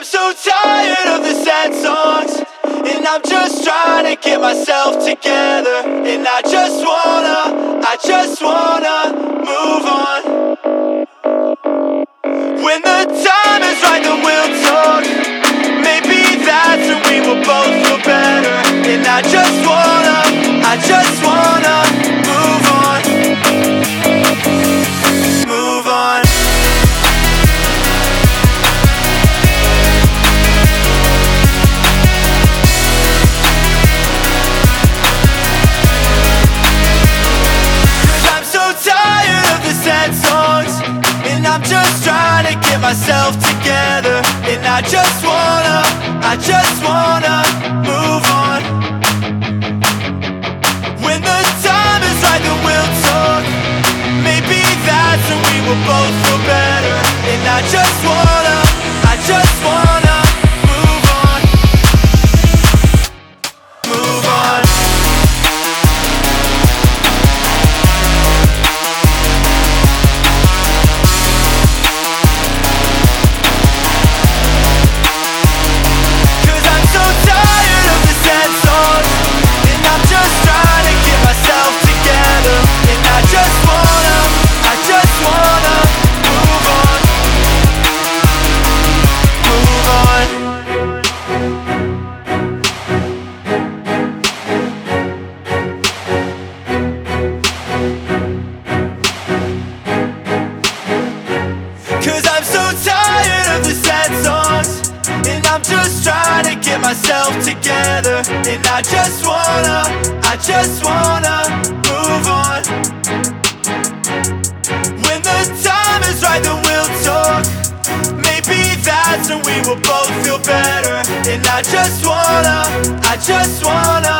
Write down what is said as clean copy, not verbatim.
I'm so tired of the sad songs, and I'm just trying to get myself together. And I just wanna move on. When the time is right, then we'll talk. Maybe that's when we will both feel better. And I just wanna move on. Move on. I'm just trying to get myself together. And I just wanna move on. When the time is right, then we'll talk. Maybe that's when we will both feel better. And I just wanna move on. Move on. Myself together, and I just wanna move on. When the time is right, then we'll talk. Maybe that's when we will both feel better. And I just wanna